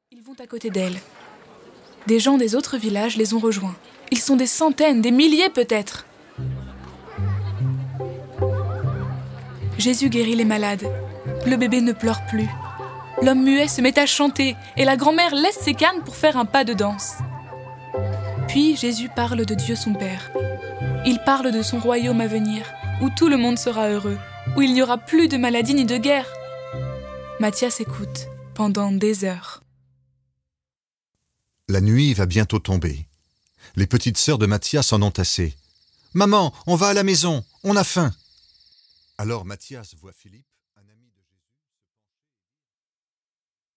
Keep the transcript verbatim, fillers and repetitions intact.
Ils vont à côté d'elle. Des gens des autres villages les ont rejoints. Ils sont des centaines, des milliers peut-être. Jésus guérit les malades. Le bébé ne pleure plus. L'homme muet se met à chanter et la grand-mère laisse ses cannes pour faire un pas de danse. Puis Jésus parle de Dieu son Père. Il parle de son royaume à venir, où tout le monde sera heureux, où il n'y aura plus de maladie ni de guerre. Matthias écoute pendant des heures. La nuit va bientôt tomber. Les petites sœurs de Matthias en ont assez. « Maman, on va à la maison, on a faim !» Alors Matthias voit Philippe.